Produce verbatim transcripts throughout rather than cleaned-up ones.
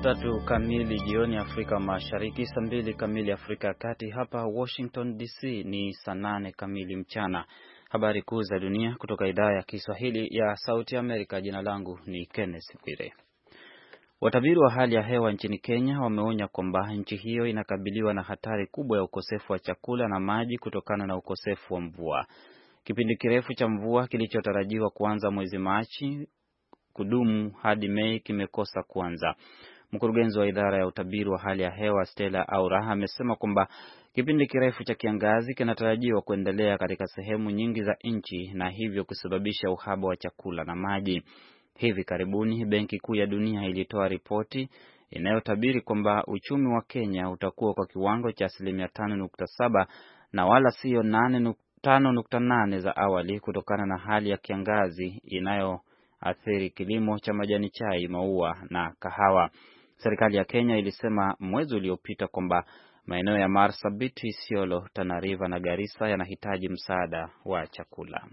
tatu kamili jioni Afrika Mashariki, saa mbili kamili Afrika ya Kati. Hapa Washington D C ni saa nane kamili mchana. Habari kuu za dunia kutoka idhaa ya Kiswahili ya Sauti Amerika. Jina langu ni Kenneth Bwire. Watabiri wa hali ya hewa nchini Kenya wameonya kwamba nchi hiyo inakabiliwa na hatari kubwa ya ukosefu wa chakula na maji kutokana na ukosefu wa mvua. Kipindi kirefu cha mvua kilichotarajiwa kuanza mwezi Machi kudumu hadi Mei kimekosa kuanza. Mkurugenzi wa idara ya utabiri wa hali ya hewa Stella Auraha amesema kwamba kipindi kirefu cha kiangazi kinatarajiwa kuendelea katika sehemu nyingi za nchi na hivyo kusababisha uhaba wa chakula na maji. Hivi karibuni Benki Kuu ya Dunia ilitoa ripoti inayotabiri kwamba uchumi wa Kenya utakuwa kwa kiwango cha asilimia tano nukta saba na wala sio tano nukta nane za awali kutokana na hali ya kiangazi inayoathiri kilimo cha majani chai, maua na kahawa. Serikali ya Kenya ilisema mwezi uliopita kwamba maeneo ya Marsabit, Isiolo, Tana River na Garissa yanahitaji msaada wa chakula.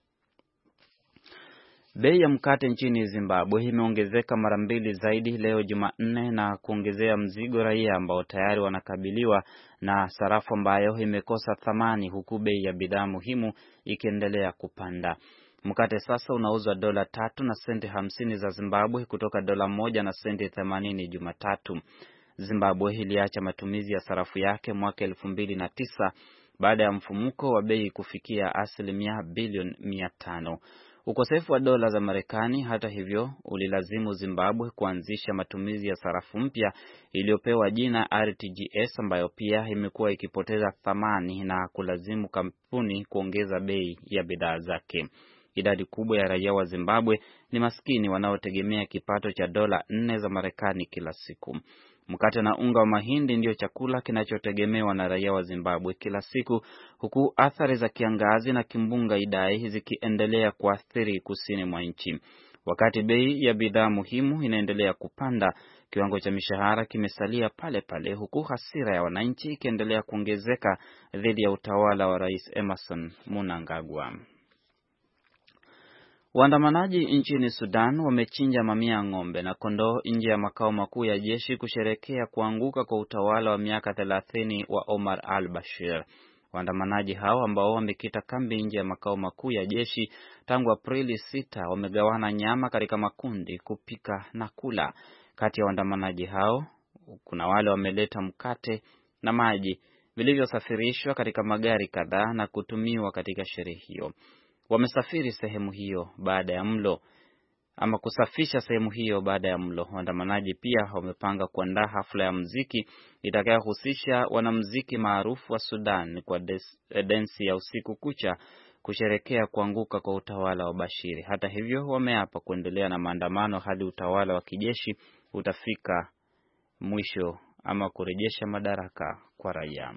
Bei ya mkate nchini Zimbabwe imeongezeka mara mbili zaidi leo Jumanne na kuongezea mzigo raia ambao tayari wanakabiliwa na sarafu ambayo imekosa thamani, huku bei ya bidhaa muhimu ikiendelea kupanda. Mkate sasa unauzwa dola tatu na senti hamsini za Zimbabwe kutoka dola moja na senti themanini Jumatatu. Zimbabwe iliacha matumizi ya sarafu yake mwaka elfu mbili na tisa baada ya mfumuko wa bei kufikia asilimia bilioni mia tano. Ukosefu wa dola za Marekani hata hivyo ulilazimu Zimbabwe kuanzisha matumizi ya sarafu mpya iliyopewa jina R T G S ambayo pia imekuwa ikipoteza thamani na kulazimu kampuni kuongeza bei ya bidhaa zake. Idadi kubwa ya raia wa Zimbabwe ni maskini wanaotegemea kipato cha dola nne za Marekani kila siku. Mkate na unga wa mahindi ndio chakula kinachotegemewa na raia wa Zimbabwe kila siku, huku athari za kiangazi na kimbunga Idai zikiendelea kuathiri kusini mwa nchi. Wakati bei ya bidhaa muhimu inaendelea kupanda, kiwango cha mishahara kimesalia pale pale, huku hasira ya wananchi ikiendelea kuongezeka dhidi ya utawala wa Rais Emmerson Mnangagwa. Waandamanaji nchini Sudan wamechinja mamia ya ng'ombe na kondoo nje ya makao makuu ya jeshi kusherekea kuanguka kwa utawala wa miaka thelathini wa Omar al-Bashir. Waandamanaji hao ambao wamekita kambi nje ya makao makuu ya jeshi tangu Aprili sita wamegawana nyama katika makundi kupika na kula. Kati ya waandamanaji hao kuna wale wameleta mkate na maji vilivyosafirishwa katika magari kadhaa na kutumiwa katika sherehe hiyo. Wamesafiri sehemu hiyo baada ya mlo ama kusafisha sehemu hiyo baada ya mlo. Waandamanaji pia wamepanga kuandaa hafla ya muziki itakayohusisha wanamuziki maarufu wa Sudan kwa densi ya usiku kucha kusherekea kuanguka kwa utawala wa Bashir. Hata hivyo wameapa kuendelea na maandamano hadi utawala wa kijeshi utafika mwisho ama kurejesha madaraka kwa raia.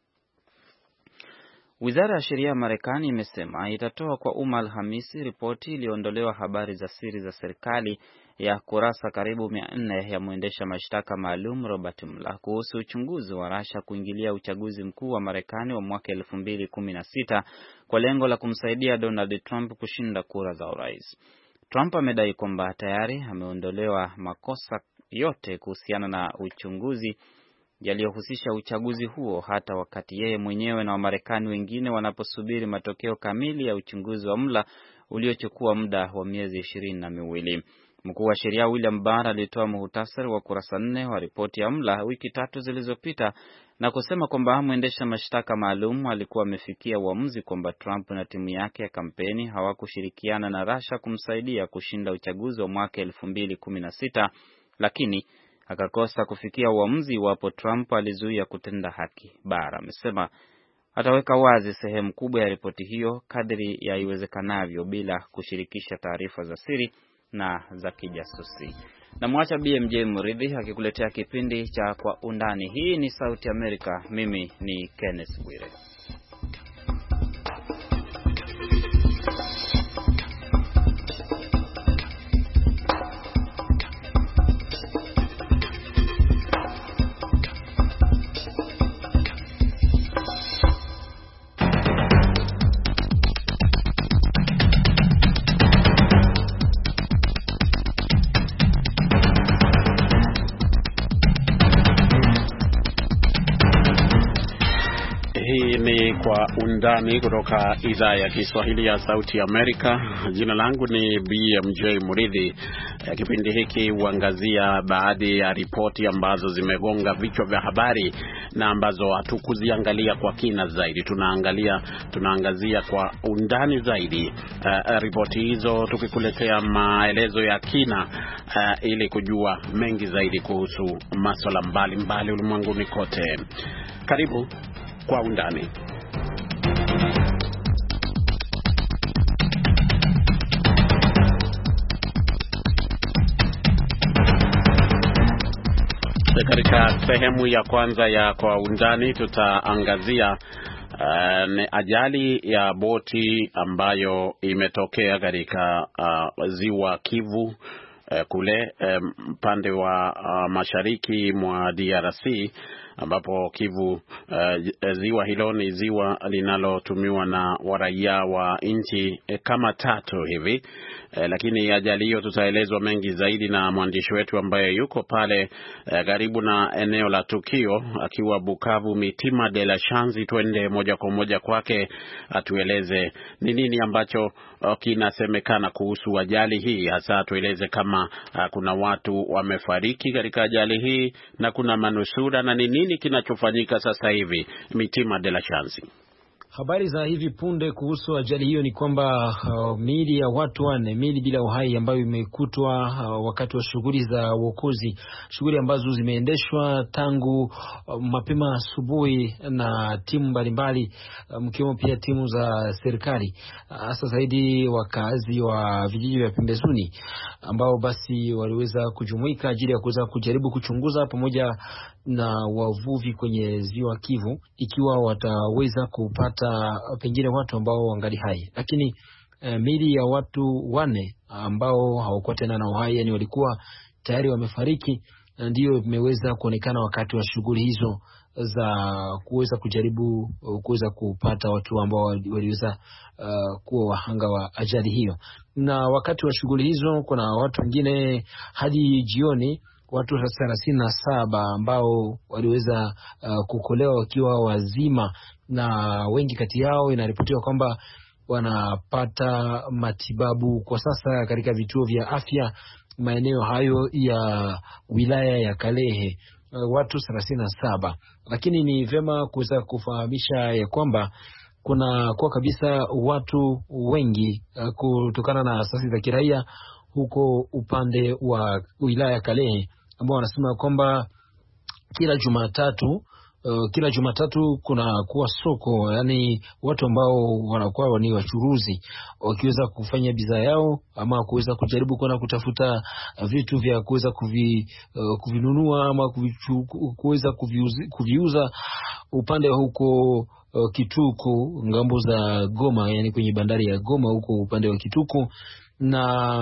Wizara ya Sheria ya Marekani imesema itatoa kwa umma Alhamisi ripoti iliyoondolewa habari za siri za serikali ya kurasa karibu mia nne ya mwendesha mashtaka maalum Robert Mueller kuhusu uchunguzi wa Russia kuingilia uchaguzi mkuu wa Marekani wa mwaka elfu mbili kumi na sita kwa lengo la kumsaidia Donald Trump kushinda kura za urais. Trump amedai kwamba tayari ameondolewa makosa yote kuhusiana na uchunguzi yaliyohusisha uchaguzi huo, hata wakati yeye mwenyewe na Wamarekani wengine wanaposubiri matokeo kamili ya uchunguzi wa Mueller uliochukua muda wa miezi ishirini na miwili. Mkuu wa sheria William Barr alitoa muhtasari wa kurasa nne wa ripoti ya Mueller wiki tatu zilizopita na kusema kwamba mwendesha mashtaka maalum alikuwa amefikia uamuzi kwamba Trump na timu yake ya kampeni hawakushirikiana na Russia kumsaidia kushinda uchaguzi wa mwaka elfu mbili kumi na sita, lakini akakosa kufikia uamuzi iwapo Trump alizuia kutenda haki. Barr amesema ataweka wazi sehemu kubwa ya ripoti hiyo kadri ya iwezekanavyo bila kushirikisha taarifa za siri na za kijasusi. Na mwacha B M J Muridhi akikuletea kipindi cha Kwa Undani. Hii ni Sauti Amerika, mimi ni Kenneth Bwire. undani kutoka idhaa ya Kiswahili ya Sauti ya Amerika. Jina langu ni B M J Muridhi. Kipindi hiki huangazia baadhi ya ripoti ambazo zimegonga vichwa vya habari na ambazo hatukuziangalia kwa kina zaidi. Tunaangalia tunaangazia kwa undani zaidi uh, ripoti hizo, tukikuletea maelezo ya kina uh, ili kujua mengi zaidi kuhusu masuala mbalimbali ulimwenguni kote. Karibu kwa undani. Katika sehemu ya kwanza ya kwa undani tutaangazia uh, ajali ya boti ambayo imetokea katika uh, ziwa Kivu uh, kule upande um, wa uh, mashariki mwa D R C, ambapo Kivu uh, ziwa hilo ni ziwa linalotumiwa na waraia wa nchi eh, kama tatu hivi. Eh, lakini ajali hiyo tutaelezwa mengi zaidi na mwandishi wetu ambaye yuko pale eh, karibu na eneo la tukio akiwa Bukavu, Mitima de la Chance. Twende moja kwa moja kwake atueleze ni nini ambacho uh, kinasemekana kuhusu ajali hii, hasa tueleze kama uh, kuna watu wamefariki katika ajali hii na kuna manusura na ni nini kinachofanyika sasa hivi. Mitima de la Chance. Habari za hivi punde kuhusu ajali hiyo ni kwamba uh, miili ya watu wanne, miili bila uhai ambayo imekutwa uh, wakati wa shughuli za uokozi, shughuli ambazo zimeendeshwa tangu uh, mapema asubuhi na timu mbalimbali uh, mkiwemo pia timu za serikali, hasa uh, zaidi wakazi wa vijiji vya pembezoni ambao basi waliweza kujumuika ajili ya kuweza kujaribu kuchunguza pamoja na wavuvi kwenye ziwa Kivu ikiwa wataweza kupata pengine watu ambao wangali hai. Lakini e, miili ya watu wane ambao hawakuwa tena na uhai, yani walikuwa tayari wamefariki, ndio imeweza kuonekana wakati wa shughuli hizo za kuweza kujaribu kuweza kupata watu ambao waliweza uh, kuwa wahanga wa ajali hiyo. Na wakati wa shughuli hizo kuna watu wengine hadi jioni, watu thelathini na saba ambao waliweza uh, kukolewa wakiwa wazima, na wengi kati yao inaripotiwa kwamba wanapata matibabu kwa sasa katika vituo vya afya maeneo hayo ya wilaya ya Kalehe. Uh, watu thelathini na saba. Lakini ni vema kuweza kufahamisha ya kwamba kuna kwa kabisa watu wengi uh, kutokana na asasi za kiraia huko upande wa wilaya ya Kalehe ambao wanasema kwamba kila Jumatatu uh, kila Jumatatu kuna kuwa soko, yani watu ambao wanakuwa ni wachuruzi wakiweza kufanya bidhaa yao ama kuweza kujaribu kwenda kutafuta vitu vya kuweza kuvi, uh, kuvinunua ama kuweza kuviuza, kuviuza upande huko uh, Kituku, ngambo za Goma, yani kwenye bandari ya Goma huko upande wa Kituku. Na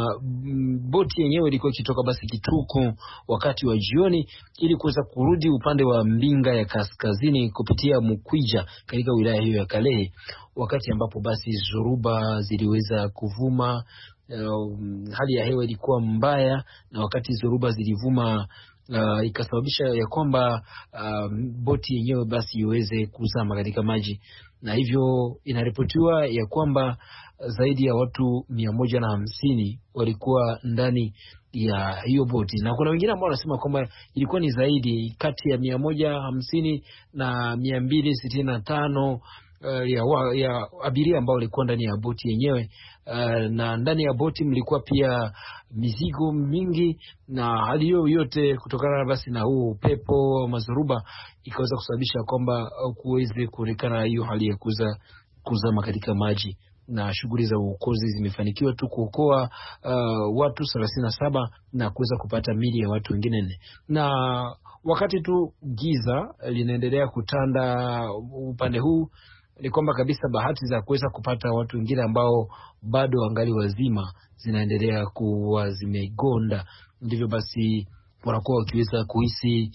boti yenyewe ilikuwa ikitoka basi Kituku wakati wa jioni ili kuweza kurudi upande wa Mbinga ya kaskazini kupitia Mukwija katika wilaya hiyo ya Kalehe, wakati ambapo basi zoruba ziliweza kuvuma. Uh, hali ya hewa ilikuwa mbaya, na wakati zoruba zilivuma uh, ikasababisha ya kwamba uh, boti yenyewe basi iweze kuzama katika maji, na hivyo inaripotiwa ya kwamba zaidi ya watu mia moja na hamsini walikuwa ndani ya hiyo boti, na kuna wengine ambao wanasema kwamba ilikuwa ni zaidi, kati ya mia moja hamsini na mia mbili sitini na tano uh, ya, wa, ya abiria ambao walikuwa ndani ya boti yenyewe. Uh, na ndani ya boti mlikuwa pia mizigo mingi, na hali hiyo yote kutokana basi na huu upepo mazoruba ikaweza kusababisha kwamba kuweze kuonekana hiyo hali ya kuza kuzama katika maji, na shughuli za uokozi zimefanikiwa tu kuokoa uh, watu thelathini na saba na kuweza kupata miili ya watu wengine nne. Na wakati tu giza linaendelea kutanda upande huu, ni kwamba kabisa bahati za kuweza kupata watu wengine ambao bado wangali wazima zinaendelea kuwa zimegonda. Ndivyo basi wanakuwa wakiweza kuhisi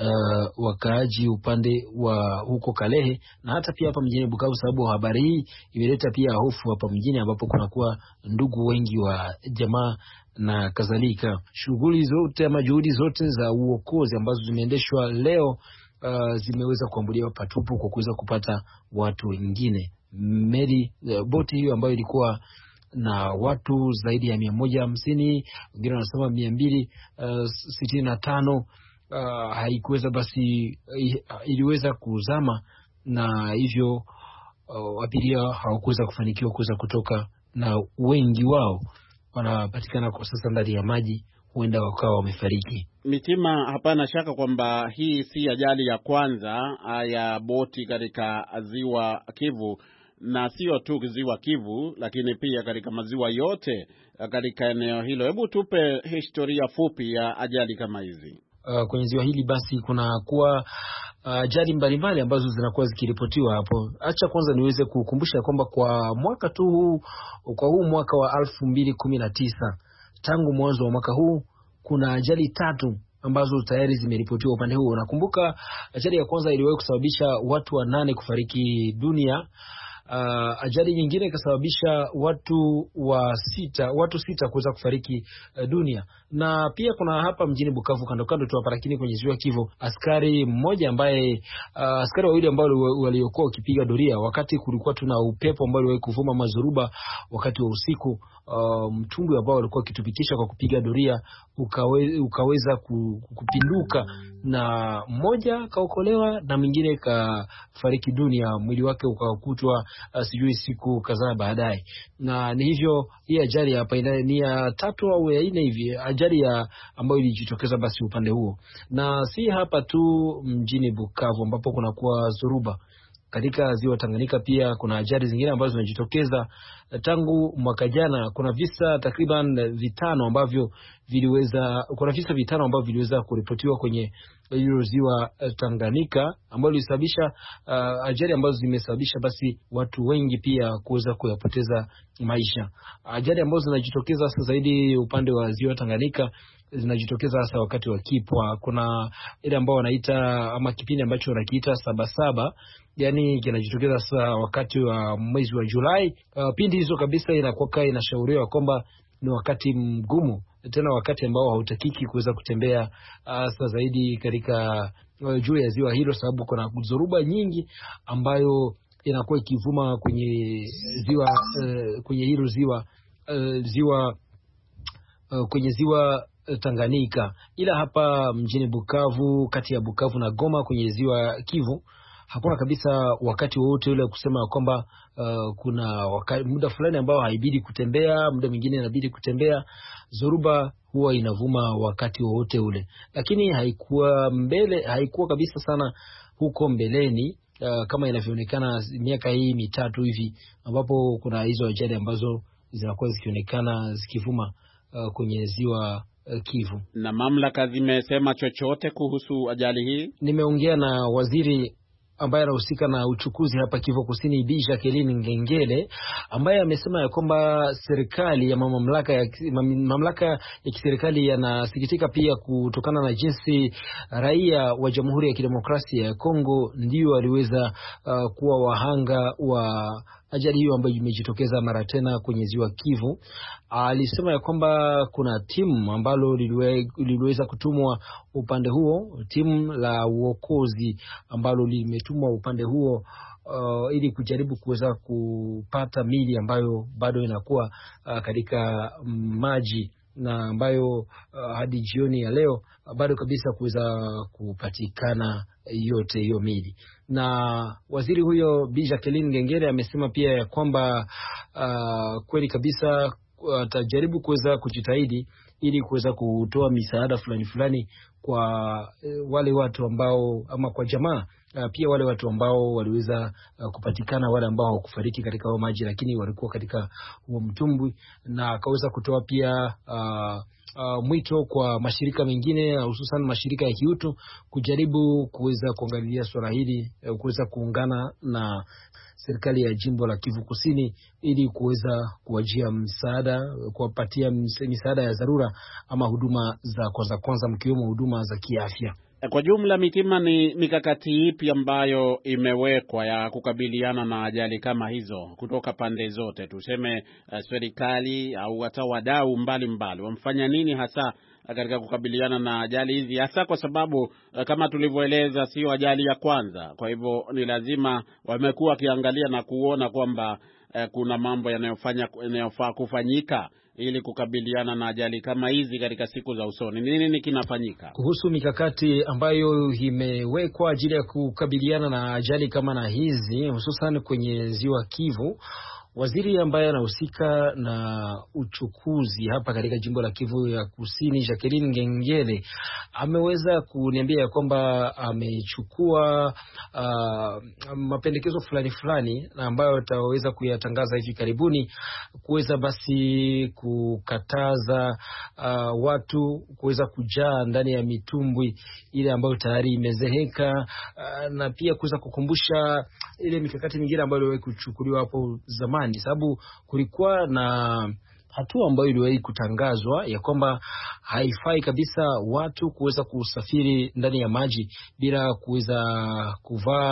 uh, wakaaji upande wa huko Kalehe na hata pia hapa mjini Bukavu, sababu habari hii imeleta pia hofu hapa mjini ambapo kunakuwa ndugu wengi wa jamaa na kadhalika. Shughuli zote ama juhudi zote za uokozi ambazo zimeendeshwa leo uh, zimeweza kuambulia patupu kwa kuweza kupata watu wengine meli uh, boti hiyo ambayo ilikuwa na watu zaidi ya mia moja hamsini, wengine wanasema mia mbili uh, sitini na tano, uh, haikuweza basi uh, iliweza kuzama, na hivyo uh, abiria hawakuweza kufanikiwa kuweza kutoka, na wengi wao wanapatikana kwa sasa ndani ya maji, huenda wakawa wamefariki. Mitima, hapana shaka kwamba hii si ajali ya kwanza ya boti katika ziwa Kivu, na sio tu ziwa Kivu lakini pia katika maziwa yote katika eneo hilo. Hebu tupe historia fupi ya ajali kama hizi. Uh, kwenye ziwa hili basi kuna kuwa ajali uh, mbalimbali ambazo zinakuwa zikiripotiwa hapo. Acha kwanza niweze kukumbusha kwamba kwa mwaka tu huu, kwa huu mwaka wa elfu mbili kumi na tisa, tangu mwanzo wa mwaka huu kuna ajali tatu ambazo tayari zimeripotiwa upande huo. Nakumbuka ajali ya kwanza iliwahi kusababisha watu wanane kufariki dunia. Uh, ajali nyingine ikasababisha watu wa sita, watu sita kuweza kufariki uh, dunia. Na pia kuna hapa mjini Bukavu kando kando tu hapa, lakini kwenye ziwa Kivu, askari mmoja ambaye uh, askari wawili ambao waliokuwa wakipiga doria wakati kulikuwa tuna upepo ambao uliwahi kuvuma mazoruba wakati wa usiku, uh, mtumbwi ambao walikuwa kitupikisha kwa kupiga doria ukawe, ukaweza kupinduka, na mmoja kaokolewa na mwingine kafariki dunia, mwili wake ukakutwa uh, sijui siku kadhaa baadaye. Na ni hivyo hii ajali hapa ni ya tatu au ya nne hivi, ajali ya ambayo ilijitokeza basi upande huo. Na si hapa tu mjini Bukavu ambapo kuna kuwa zoruba. Katika ziwa Tanganyika pia kuna ajali zingine ambazo zinajitokeza tangu mwaka jana. Kuna visa takriban vitano ambavyo viliweza kuna visa vitano ambavyo viliweza kuripotiwa kwenye hilo ziwa Tanganyika, ambayo ilisababisha uh, ajali ambazo zimesababisha basi watu wengi pia kuweza kuyapoteza maisha. Ajali ambazo zinajitokeza sasa zaidi upande wa ziwa Tanganyika zinajitokeza hasa wakati wa kipwa. Kuna ile ambao wanaita ama kipindi ambacho wanakiita Sabasaba, yani kinajitokeza sasa wakati wa mwezi wa Julai. Uh, pindi hizo kabisa inakuwa inashauriwa kwamba ni wakati mgumu, tena wakati ambao hautakiki kuweza kutembea hasa uh, zaidi katika uh, juu ya ziwa hilo, sababu kuna zoruba nyingi ambayo inakuwa ikivuma kwenye ziwa uh, kwenye hilo ziwa uh, ziwa uh, kwenye ziwa Tanganyika. Ila hapa mjini Bukavu, kati ya Bukavu na Goma kwenye ziwa Kivu, hakuna kabisa wakati wowote ule kusema kwamba uh, kuna wakati, muda fulani ambao haibidi kutembea, muda mwingine inabidi kutembea. Zoruba huwa inavuma wakati wowote ule, lakini haikuwa mbele, haikuwa kabisa sana huko mbeleni uh, kama inavyoonekana miaka hii mitatu hivi, ambapo kuna hizo ajali ambazo zinakuwa zikionekana zikivuma uh, kwenye ziwa Kivu. Na mamlaka zimesema chochote kuhusu ajali hii? Nimeongea na waziri ambaye anahusika na uchukuzi hapa Kivu Kusini, Bi Jacqueline Ngengele, ambaye amesema ya kwamba serikali ya mamlaka ya mamlaka ya kiserikali yanasikitika pia kutokana na jinsi raia wa Jamhuri ya Kidemokrasia ya Kongo ndio waliweza uh, kuwa wahanga wa ajali hiyo ambayo imejitokeza mara tena kwenye ziwa Kivu. Alisema ya kwamba kuna timu ambalo liliwe, liliweza kutumwa upande huo, timu la uokozi ambalo limetumwa upande huo uh, ili kujaribu kuweza kupata mili ambayo bado inakuwa uh, katika maji, na ambayo uh, hadi jioni ya leo uh, bado kabisa kuweza kupatikana yote hiyo mili. Na waziri huyo Bi Jacqueline Ngengere amesema pia ya kwamba uh, kweli kabisa atajaribu uh, kuweza kujitahidi ili kuweza kutoa misaada fulani fulani kwa uh, wale watu ambao ama kwa jamaa uh, pia wale watu ambao waliweza uh, kupatikana, wale ambao hawakufariki katika huo maji lakini walikuwa katika huo mtumbwi. Na akaweza kutoa pia uh, Uh, mwito kwa mashirika mengine hususan mashirika ya kiutu kujaribu kuweza kuangalia swala hili, uh, kuweza kuungana na serikali ya jimbo la Kivu Kusini ili kuweza kuwajia msaada, kuwapatia misaada ya dharura ama huduma za kwanza kwanza, mkiwemo huduma za kiafya. Kwa jumla, Mitima, ni mikakati ipi ambayo imewekwa ya kukabiliana na ajali kama hizo kutoka pande zote? Tuseme uh, serikali au hata wadau mbalimbali wamfanya nini hasa katika kukabiliana na ajali hizi, hasa kwa sababu kama tulivyoeleza sio ajali ya kwanza. Kwa hivyo ni lazima wamekuwa wakiangalia na kuona kwamba eh, kuna mambo yanayofanya yanayofaa kufanyika ili kukabiliana na ajali kama hizi katika siku za usoni. Nini nini kinafanyika kuhusu mikakati ambayo imewekwa ajili ya kukabiliana na ajali kama na hizi, hususan kwenye Ziwa Kivu? Waziri ambaye anahusika na uchukuzi hapa katika jimbo la Kivu ya Kusini, Jacqueline Ngengele, ameweza kuniambia ya kwamba amechukua uh, mapendekezo fulani fulani na ambayo ataweza kuyatangaza hivi karibuni, kuweza basi kukataza uh, watu kuweza kujaa ndani ya mitumbwi ile ambayo tayari imezeheka, uh, na pia kuweza kukumbusha ile mikakati mingine ambayo iliwahi kuchukuliwa hapo zamani, sababu kulikuwa na hatua ambayo iliwahi kutangazwa ya kwamba haifai kabisa watu kuweza kusafiri ndani ya maji bila kuweza kuvaa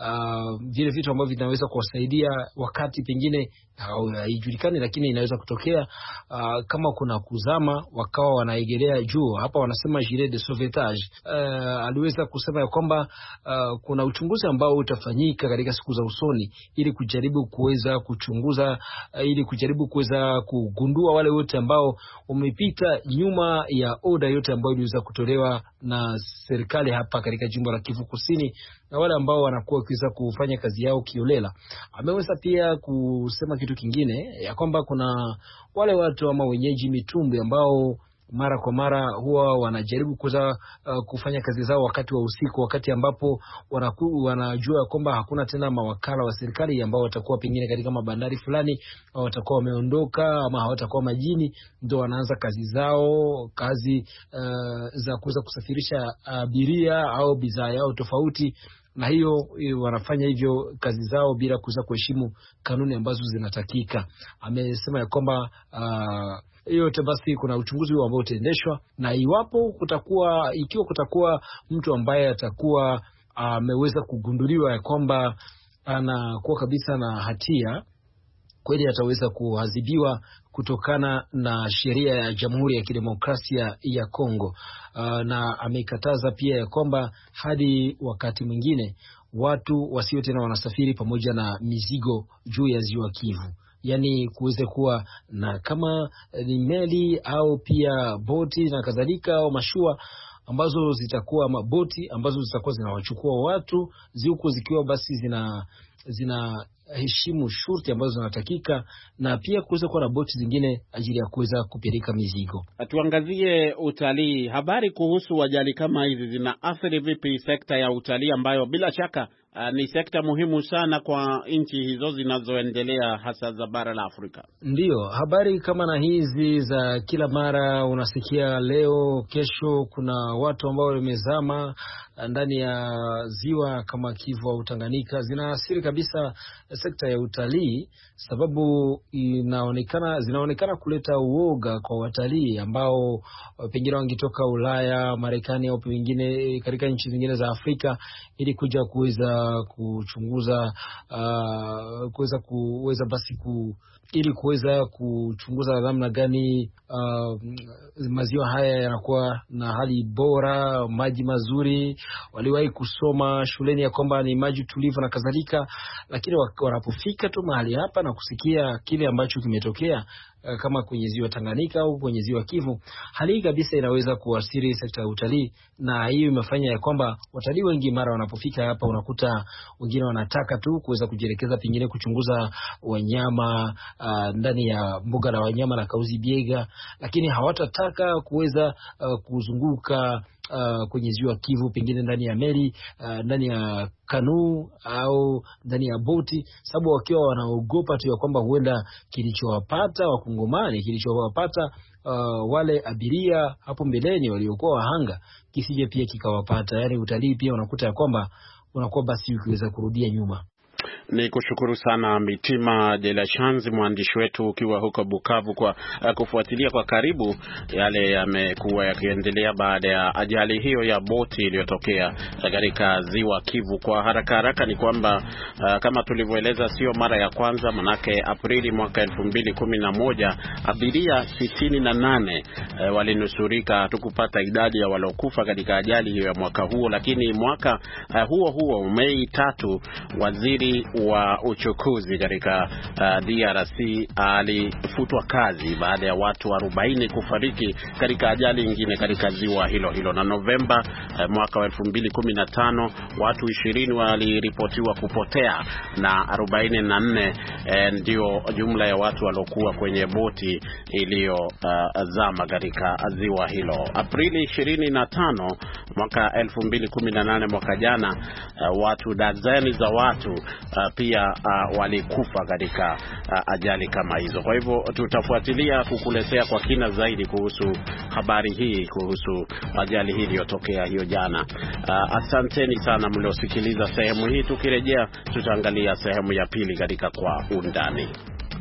uh, vile vitu ambavyo vinaweza kuwasaidia wakati pengine haijulikani, lakini inaweza kutokea uh, kama kuna kuzama wakawa wanaegelea juu. Hapa wanasema gilet de sauvetage. Uh, aliweza kusema ya kwamba uh, kuna uchunguzi ambao utafanyika katika siku za usoni ili kujaribu kuweza kuchunguza uh, ili kujaribu kuweza kugundua wale wote ambao wamepita nyuma ya oda yote ambayo iliweza kutolewa na serikali hapa katika jimbo la Kivu Kusini, na wale ambao wanakuwa wakiweza kufanya kazi yao kiolela. Ameweza pia kusema kitu kingine ya kwamba kuna wale watu ama wenyeji mitumbwi ambao mara kwa mara huwa wanajaribu kuza uh, kufanya kazi zao wakati wa usiku, wakati ambapo wanaku, wanajua kwamba hakuna tena mawakala wa serikali ambao watakuwa pengine katika mabandari fulani au watakuwa wameondoka ama hawatakuwa majini, ndio wanaanza kazi zao, kazi uh, za kuweza kusafirisha abiria au bidhaa yao tofauti, na hiyo wanafanya hivyo kazi zao bila kuweza kuheshimu kanuni ambazo zinatakika. Amesema ya kwamba uh, yote basi kuna uchunguzi huo ambao utaendeshwa, na iwapo kutakuwa ikiwa kutakuwa mtu ambaye atakuwa ameweza uh, kugunduliwa ya kwamba anakuwa kabisa na hatia, kweli ataweza kuadhibiwa kutokana na sheria ya Jamhuri ya Kidemokrasia ya Kongo. Uh, na amekataza pia ya kwamba hadi wakati mwingine watu wasio tena wanasafiri pamoja na mizigo juu ya Ziwa Kivu. Yani kuweze kuwa na kama ni meli au pia boti na kadhalika au mashua ambazo zitakuwa maboti ambazo zitakuwa zinawachukua watu ziuko zikiwa basi zina zina heshimu shurti ambazo zinatakika, na pia kuweza kuwa na boti zingine ajili ya kuweza kupeleka mizigo. Tuangazie utalii. Habari kuhusu ajali kama hizi zinaathiri vipi sekta ya utalii ambayo bila shaka Uh, ni sekta muhimu sana kwa nchi hizo zinazoendelea hasa za bara la Afrika? Ndiyo, habari kama na hizi za kila mara unasikia leo kesho kuna watu ambao wamezama ndani ya ziwa kama Kivu au Tanganyika, zinaathiri kabisa sekta ya utalii, sababu inaonekana zinaonekana kuleta uoga kwa watalii ambao pengine wangetoka Ulaya, Marekani au pengine katika nchi zingine za Afrika ili kuja kuweza kuchunguza uh, kuweza kuweza basi ku ili kuweza kuchunguza namna gani uh, maziwa haya yanakuwa na hali bora, maji mazuri. Waliwahi kusoma shuleni ya kwamba ni maji tulivu na kadhalika, lakini wanapofika tu mahali hapa na kusikia kile ambacho kimetokea kama kwenye ziwa Tanganyika au kwenye ziwa Kivu, hali hii kabisa inaweza kuathiri sekta ya utalii. Na hiyo imefanya ya kwamba watalii wengi mara wanapofika hapa unakuta wengine wanataka tu kuweza kujielekeza pengine kuchunguza wanyama uh, ndani ya mbuga la wanyama la Kahuzi-Biega, lakini hawatataka kuweza uh, kuzunguka Uh, kwenye ziwa Kivu pengine ndani ya meli, uh, ndani ya kanuu au ndani ya boti, sababu wakiwa wanaogopa tu ya kwamba huenda kilichowapata wakongomani, kilichowapata uh, wale abiria hapo mbeleni waliokuwa wahanga kisije pia kikawapata. Yani utalii pia unakuta ya kwamba unakuwa basi ukiweza kurudia nyuma. Ni kushukuru sana Mitima de la Chance, mwandishi wetu ukiwa huko Bukavu, kwa uh, kufuatilia kwa karibu yale yamekuwa yakiendelea baada ya ajali hiyo ya boti iliyotokea katika ziwa Kivu. Kwa haraka haraka ni kwamba uh, kama tulivyoeleza, sio mara ya kwanza, manake Aprili mwaka elfu mbili kumi na moja abiria sitini na nane uh, walinusurika. Tukupata idadi ya waliokufa katika ajali hiyo ya mwaka huo, lakini mwaka uh, huo huo Mei tatu, waziri wa uchukuzi katika uh, D R C alifutwa kazi baada ya watu arobaini kufariki katika ajali nyingine katika ziwa hilo hilo. Na Novemba uh, mwaka wa elfu mbili kumi na tano watu ishirini waliripotiwa kupotea na arobaini na nne eh, ndio jumla ya watu waliokuwa kwenye boti iliyozama uh, katika ziwa hilo. Aprili ishirini na tano mwaka elfu mbili kumi na nane, mwaka jana, uh, watu dazeni za watu uh, pia uh, walikufa katika uh, ajali kama hizo. Kwa hivyo tutafuatilia kukuletea kwa kina zaidi kuhusu habari hii, kuhusu ajali hii iliyotokea hiyo jana. Uh, asanteni sana mliosikiliza sehemu hii. Tukirejea tutaangalia sehemu ya pili katika Kwa Undani.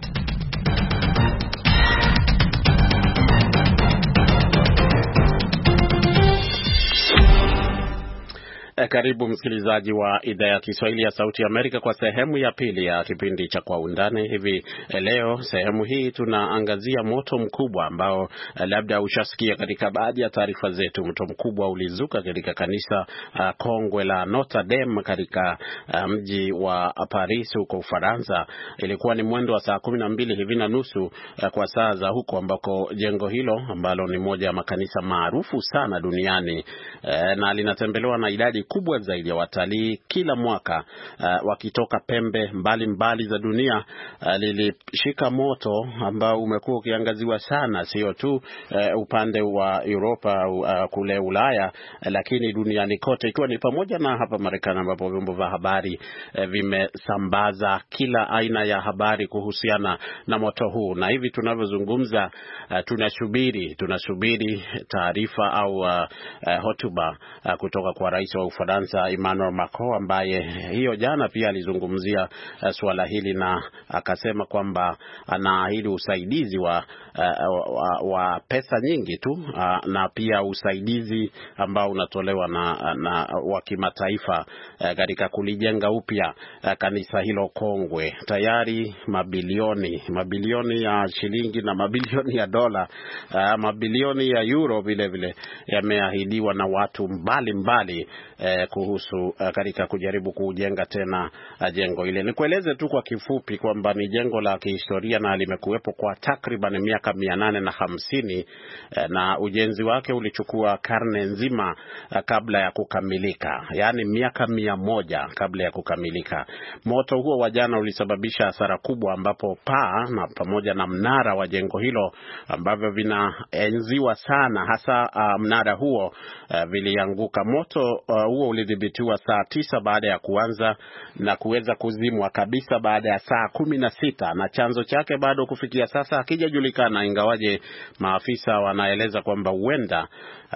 Karibu msikilizaji wa idhaa ya Kiswahili ya Sauti ya Amerika kwa sehemu ya pili ya kipindi cha Kwa Undani. Hivi leo sehemu hii tunaangazia moto mkubwa ambao labda ushasikia katika baadhi ya taarifa zetu. Moto mkubwa ulizuka katika kanisa uh, kongwe la Notre Dame katika uh, mji wa Paris huko Ufaransa. Ilikuwa ni mwendo wa saa kumi na mbili hivi na nusu uh, kwa saa za huko, ambako jengo hilo ambalo ni moja ya makanisa maarufu sana duniani uh, na linatembelewa na idadi kubwa zaidi ya watalii kila mwaka uh, wakitoka pembe mbali mbali za dunia, uh, lilishika moto ambao umekuwa ukiangaziwa sana, sio tu uh, upande wa Europa uh, kule Ulaya, uh, lakini duniani kote, ikiwa ni pamoja na hapa Marekani, ambapo vyombo vya habari uh, vimesambaza kila aina ya habari kuhusiana na moto huu. Na hivi tunavyozungumza, uh, tunasubiri tunasubiri taarifa au uh, uh, hotuba uh, kutoka kwa rais wa Ufaransa Emmanuel Macron, ambaye hiyo jana pia alizungumzia uh, swala hili na akasema kwamba anaahidi usaidizi wa, uh, wa wa pesa nyingi tu uh, na pia usaidizi ambao unatolewa na, na wa kimataifa katika uh, kulijenga upya uh, kanisa hilo kongwe. Tayari mabilioni mabilioni ya shilingi na mabilioni ya dola, uh, mabilioni ya euro vile vile yameahidiwa na watu mbali mbali Eh, kuhusu uh, katika kujaribu kujenga tena uh, jengo ile. Nikueleze tu kwa kifupi kwamba ni jengo la kihistoria na limekuwepo kwa takriban miaka mia nane na hamsini eh, na ujenzi wake ulichukua karne nzima uh, kabla ya kukamilika, yaani miaka mia moja kabla ya kukamilika. Moto huo wa jana ulisababisha hasara kubwa, ambapo paa na pamoja na mnara wa jengo hilo ambavyo vinaenziwa sana, hasa uh, mnara huo uh, vilianguka. Moto uh, huo ulidhibitiwa saa tisa baada ya kuanza na kuweza kuzimwa kabisa baada ya saa kumi na sita, na chanzo chake bado kufikia sasa hakijajulikana, ingawaje maafisa wanaeleza kwamba huenda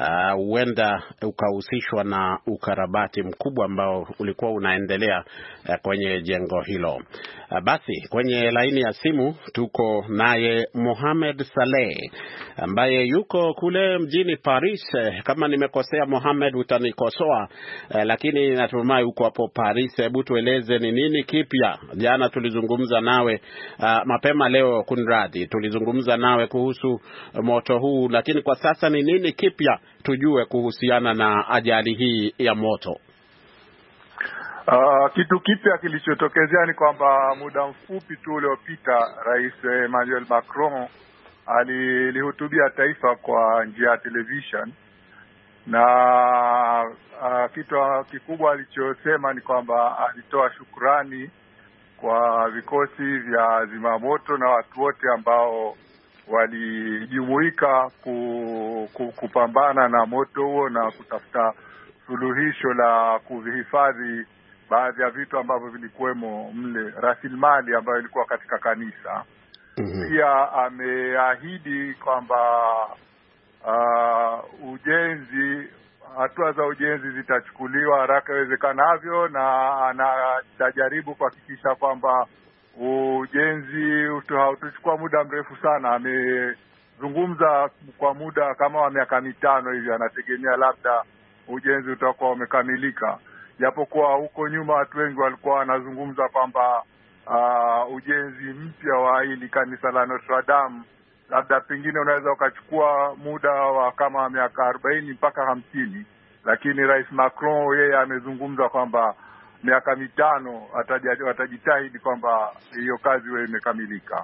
huenda uh, ukahusishwa na ukarabati mkubwa ambao ulikuwa unaendelea uh, kwenye jengo hilo. Uh, basi kwenye laini ya simu tuko naye Mohamed Saleh ambaye yuko kule mjini Paris. Kama nimekosea Mohamed utanikosoa, uh, lakini natumai uko hapo Paris. Hebu tueleze ni nini kipya. Jana tulizungumza nawe uh, mapema leo kunradhi tulizungumza nawe kuhusu moto huu, lakini kwa sasa ni nini kipya tujue kuhusiana na ajali hii ya moto? Uh, kitu kipya kilichotokezea ni kwamba muda mfupi tu uliopita Rais Emmanuel Macron alilihutubia taifa kwa njia ya television, na uh, kitu kikubwa alichosema ni kwamba alitoa shukrani kwa vikosi vya zimamoto na watu wote ambao walijumuika ku, ku, kupambana na moto huo na kutafuta suluhisho la kuvihifadhi baadhi ya vitu ambavyo vilikuwemo mle, rasilimali ambayo ilikuwa katika kanisa. Mm-hmm. Pia ameahidi kwamba uh, ujenzi hatua za ujenzi zitachukuliwa haraka iwezekanavyo, na anatajaribu kuhakikisha kwamba ujenzi hautochukua muda mrefu sana. Amezungumza kwa muda kama wa miaka mitano hivi, anategemea labda ujenzi utakuwa umekamilika, japokuwa huko nyuma watu wengi walikuwa wanazungumza kwamba uh, ujenzi mpya wa hili kanisa la Notre Dame labda pengine unaweza ukachukua muda wa kama miaka arobaini mpaka hamsini, lakini Rais Macron yeye amezungumza kwamba miaka mitano atajitahidi kwamba hiyo kazi iwe imekamilika.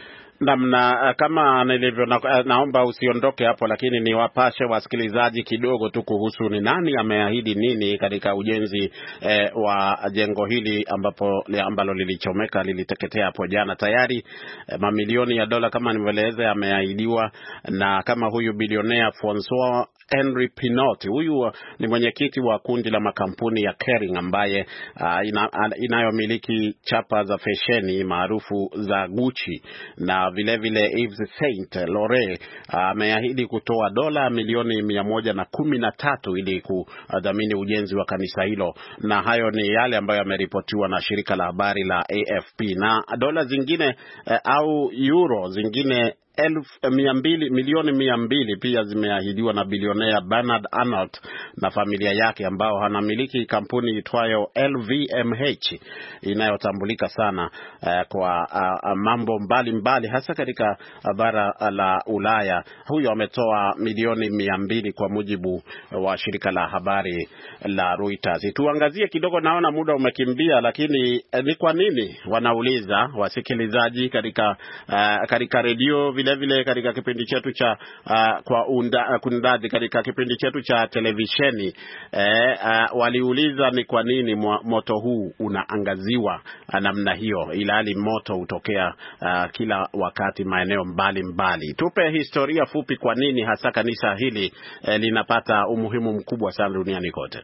Namna kama nilivyo na, naomba usiondoke hapo, lakini niwapashe wasikilizaji kidogo tu kuhusu ni nani ameahidi nini katika ujenzi eh, wa jengo hili ambapo ambalo lilichomeka liliteketea hapo jana. Tayari eh, mamilioni ya dola kama nimeeleza yameahidiwa, na kama huyu bilionea Francois Henry Pinot, huyu ni mwenyekiti wa kundi la makampuni ya Kering ambaye uh, ina, inayomiliki chapa za fesheni maarufu za Gucci na vile vile Yves Saint Laurent, ameahidi uh, kutoa dola milioni mia moja na kumi na tatu ili kudhamini ujenzi wa kanisa hilo, na hayo ni yale ambayo yameripotiwa na shirika la habari la A F P. Na dola zingine uh, au euro zingine elfu mia mbili milioni mia mbili pia zimeahidiwa na bilionea Bernard Arnault na familia yake, ambao anamiliki kampuni itwayo L V M H inayotambulika sana uh, kwa uh, mambo mbalimbali mbali, hasa katika bara la Ulaya. Huyo ametoa milioni mia mbili kwa mujibu wa shirika la habari la Reuters. Tuangazie kidogo, naona muda umekimbia, lakini eh, ni kwa nini wanauliza wasikilizaji katika uh, katika redio, vile vile katika kipindi chetu cha uh, kwa unda, kundadi katika kipindi chetu cha televisheni eh, uh, waliuliza ni kwa nini moto huu unaangaziwa uh, namna hiyo, ilali moto hutokea uh, kila wakati maeneo mbali mbali. Tupe historia fupi, kwa nini hasa kanisa hili eh, linapata umuhimu mkubwa sana duniani kote?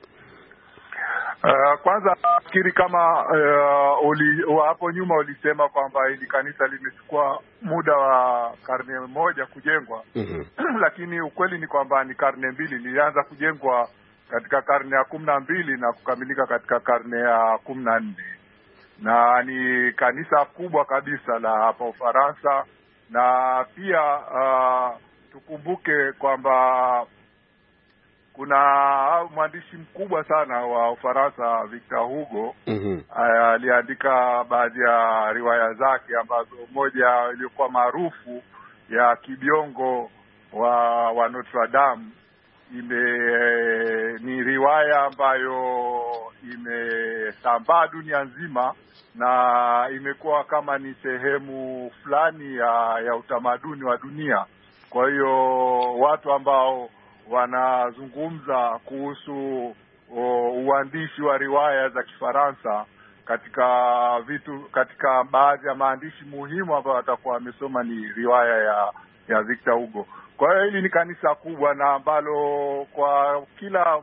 Uh, kwanza nafikiri kama uh, uli, hapo nyuma ulisema kwamba hili kanisa limechukua muda wa karne moja kujengwa. Mm-hmm. Lakini ukweli ni kwamba ni karne mbili. Lilianza kujengwa katika karne ya kumi na mbili na kukamilika katika karne ya kumi na nne, na ni kanisa kubwa kabisa la hapa Ufaransa. Na pia uh, tukumbuke kwamba kuna mwandishi mkubwa sana wa Ufaransa Victor Hugo. Mm-hmm. Aliandika baadhi ya riwaya zake, ambazo moja iliyokuwa maarufu ya Kibiongo wa, wa Notre Dame ime ni riwaya ambayo imesambaa dunia nzima na imekuwa kama ni sehemu fulani ya, ya utamaduni wa dunia. Kwa hiyo watu ambao wanazungumza kuhusu o, uandishi wa riwaya za Kifaransa katika vitu katika baadhi ya maandishi muhimu ambayo watakuwa wamesoma ni riwaya ya ya Victor Hugo. Kwa hiyo hili ni kanisa kubwa na ambalo kwa kila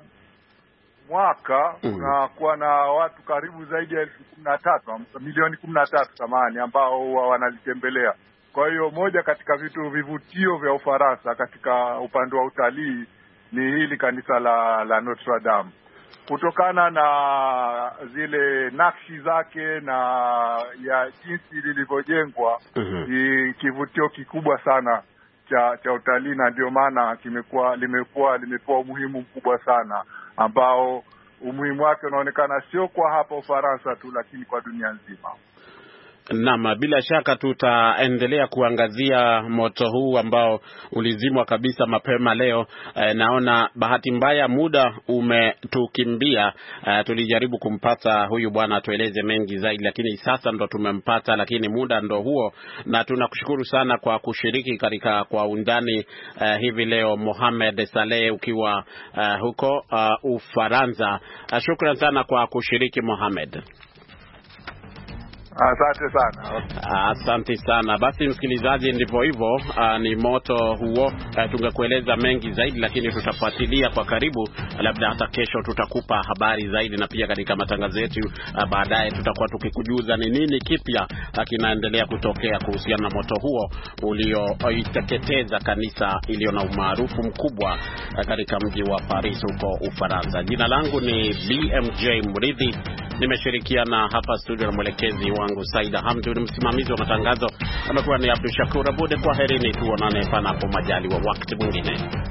mwaka kunakuwa na watu karibu zaidi ya elfu kumi na tatu milioni kumi na tatu samani ambao huwa wanalitembelea. Kwa hiyo moja katika vitu vivutio vya Ufaransa katika upande wa utalii ni hili kanisa la, la Notre Dame, kutokana na zile nakshi zake na ya jinsi lilivyojengwa. Mm-hmm. Ni kivutio kikubwa sana cha cha utalii, na ndio maana kimekuwa limekuwa limepewa umuhimu mkubwa sana, ambao umuhimu wake unaonekana sio kwa hapa Ufaransa tu, lakini kwa dunia nzima. Naam, bila shaka tutaendelea kuangazia moto huu ambao ulizimwa kabisa mapema leo. E, naona bahati mbaya muda umetukimbia. E, tulijaribu kumpata huyu bwana atueleze mengi zaidi, lakini sasa ndo tumempata, lakini muda ndo huo. Na tunakushukuru sana kwa kushiriki katika kwa undani e, hivi leo Mohamed Saleh ukiwa e, huko uh, Ufaransa. Uh, shukran sana kwa kushiriki Mohamed. Asante sana. Asante sana. Basi msikilizaji, ndivyo hivyo, uh, ni moto huo. Uh, tungekueleza mengi zaidi, lakini tutafuatilia kwa karibu. Labda hata kesho tutakupa habari zaidi, na pia katika matangazo yetu uh, baadaye tutakuwa tukikujuza ni nini kipya uh, kinaendelea kutokea kuhusiana na moto huo ulioiteketeza uh, kanisa iliyo na umaarufu mkubwa uh, katika mji wa Paris huko Ufaransa. Jina langu ni B M J Mridhi. Nimeshirikiana hapa studio na mwelekezi wangu Saida Hamdun. Msimamizi wa matangazo amekuwa ni Abdul Shakur Abud. Kwa herini, tuonane panapo majaliwa wakati mwingine.